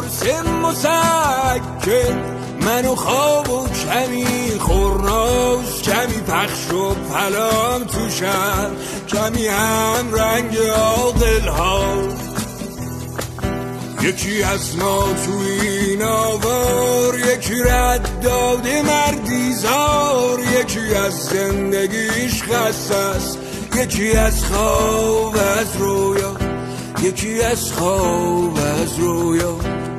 قرص مسکن، منو خواب و کمی خورناس، کمی پخش و پلام تو شهر، کمی هم رنگ عاقل ها. یکی از ما تو این آوار، یکی رد داده مردیزار، یکی از زندگیش خسته است، یکی از خواب از رویا، یکی از خواب از رویا.